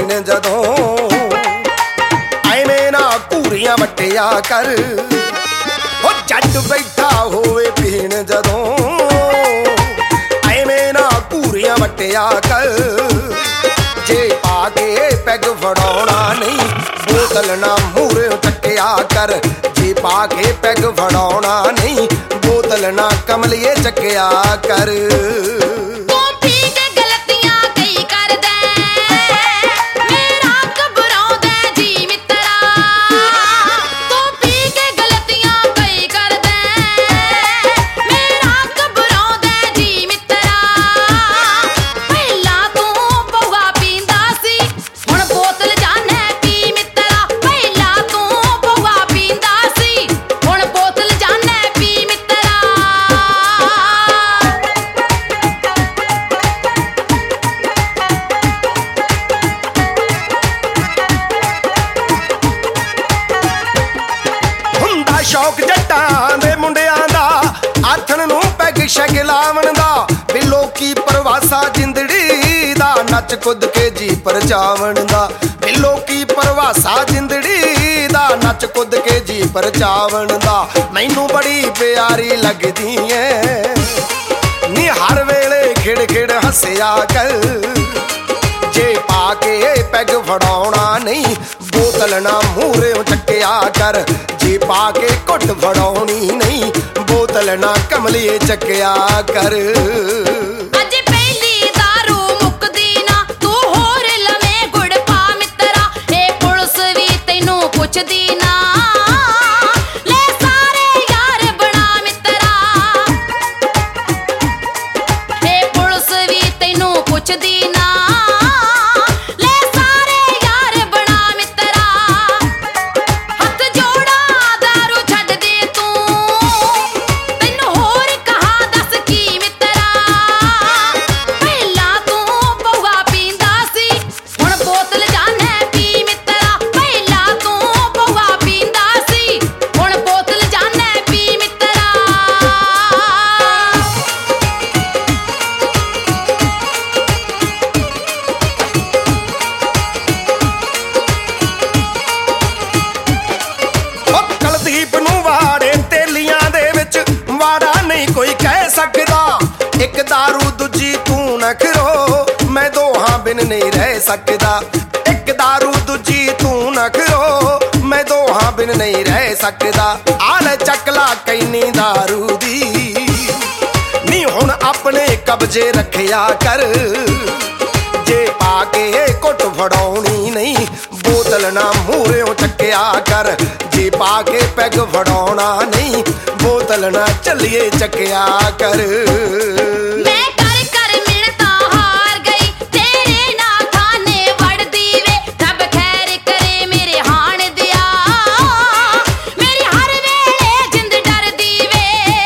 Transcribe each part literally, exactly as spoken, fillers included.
ਪੀਣ ਜਦੋਂ ਐਵੇਂ ਨਾ ਘੂਰੀਆਂ ਵੱਟਿਆ ਕਰ। ਉਹ ਜੱਟ ਬੈਠਾ ਹੋਵੇ ਪੀਣ ਜਦੋਂ ਐਵੇਂ ਨਾ ਘੂਰੀਆਂ ਵੱਟਿਆ ਕਰ। ਜੇ ਪਾ ਕੇ ਪੈਗ ਫੜਾਉਣਾ ਨਹੀਂ ਬੋਤਲ ਨਾ ਮੂਹਰੇ ਚੱਕਿਆ ਕਰ। ਜੇ ਪਾ ਕੇ ਪੈਗ ਫੜਾਉਣਾ ਨਹੀਂ ਬੋਤਲ ਨਾ ਕਮਲੀਏ ਚੱਕਿਆ ਕਰ। ਸ਼ੌਕ ਜੱਟਾਂ ਦੇ ਮੁੰਡਿਆਂ ਦਾ ਆਥਣ ਨੂੰ ਪੈਗ ਸ਼ੈਗ ਲਾਵਣ ਦਾ। ਵੀ ਲੋਕੀ ਪਰਵਾਸਾ ਜਿੰਦੜੀ ਦਾ ਨੱਚ ਕੁੱਦ ਕੇ ਜੀ ਪਰਚਾਵਣ ਦਾ। ਵੀ ਲੋਕੀ ਪਰਵਾਸਾ ਜਿੰਦੜੀ ਦਾ ਨੱਚ ਕੁੱਦ ਕੇ ਜੀ ਪਰਚਾਵਣ ਦਾ। ਮੈਨੂੰ ਬੜੀ ਪਿਆਰੀ ਲੱਗਦੀ ਐ ਨੀ ਹਰ ਵੇਲੇ ਖਿੜ ਖਿੜ ਹੱਸਿਆ ਕਰ। ਜੇ ਪਾ ਕੇ ਪੈਗ ਫੜਾਉਣਾ ਨਹੀਂ ਬੋਤਲ ਨਾ ਮੂਹਰੇ ਚੱਕਿਆ ਕਰ। ਜੇ ਪਾ ਕੇ ਘੁੱਟ ਫੜਾਉਣੀ ਨਹੀਂ ਬੋਤਲ ਨਾ ਕਮਲੀਏ ਚੱਕਿਆ ਕਰ। ਅੱਜ ਪਹਿਲੀ ਦਾਰੂ ਮੁੱਕਦੀ ਨਾ ਤੂੰ ਹੋਰ ਲਵੇਂ ਗੁੜ ਪਾ ਮਿੱਤਰਾ। ਇਹ ਪੁਲਿਸ ਵੀ ਤੈਨੂੰ ਪੁੱਛਦੀ ਨਾ ਲੈ ਸਾਰੇ ਯਾਰ ਬਣਾ ਮਿੱਤਰਾ। ਇਹ ਪੁਲਿਸ ਵੀ ਤੈਨੂੰ ਪੁੱਛਦੀ ਨਾ ਕੋਈ ਕਹਿ ਸਕਦਾ ਇੱਕ ਦਾਰੂ ਦੂਜੀ ਤੂੰ ਨਖਰੋ ਮੈਂ ਦੋਹਾਂ ਬਿਨ ਨਹੀਂ ਰਹਿ ਸਕਦਾ। ਇੱਕ ਦਾਰੂ ਦੂਜੀ ਤੂੰ ਨਖਰੋ ਮੈਂ ਦੋਹਾਂ ਬਿਨ ਨਹੀਂ ਰਹਿ ਸਕਦਾ। ਆ ਲੈ ਚੱਕਲਾ ਕੈਨੀ ਦਾਰੂ ਦੀ ਨੀ ਹੁਣ ਆਪਣੇ ਕਬਜ਼ੇ ਰੱਖਿਆ ਕਰ। ਜੇ ਪਾ ਕੇ ਘੁੱਟ ਫੜਾਉਣੀ ਨਹੀਂ ਬੋਤਲ ਨਾ ਮੂਹਰੇ ਚੱਕਿਆ ਕਰ। ਜੇ ਪਾ ਕੇ ਪੈਗ ਫੜਾਉਣਾ ਨਹੀਂ ਬੋਤਲ ਨਾ ਚੱਲੀਏ ਚੱਕਿਆ ਕਰ। ਮੈਂ ਕਰ ਕਰ ਮਿਹਨਤਾਂ ਹਾਰ ਗਈ ਤੇਰੇ ਨਾ ਖਾਨੇ ਵੜਦੀ ਵੇ। ਰੱਬ ਖੈਰ ਕਰੇ ਮੇਰੇ ਹਾਣ ਦਿਆ ਮੇਰੀ ਹਰ ਵੇਲੇ ਜਿੰਦ ਡਰਦੀ ਵੇ।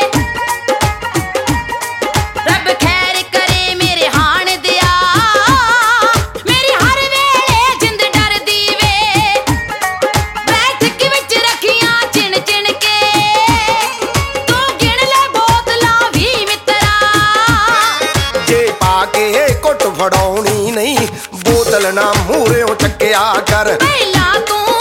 ਰੱਬ ਖੈਰ ਕਰੇ ਮੇਰੇ ਹਾਣ ਦਿਆ ਮੇਰੀ ਹਰ ਵੇਲੇ ਜਿੰਦ ਡਰਦੀ ਵੇ। ਬੈਠਕ ਵਿੱਚ ਰੱਖੀਆਂ ਚਿਣ ਚਿਣ ਕੇ ਘੁੱਟ ਫੜਾਉਣੀ ਨਹੀਂ ਬੋਤਲ ਨਾ ਮੂਹਰੇ ਚੱਕਿਆ ਕਰ। ਪਹਿਲਾਂ ਤੂੰ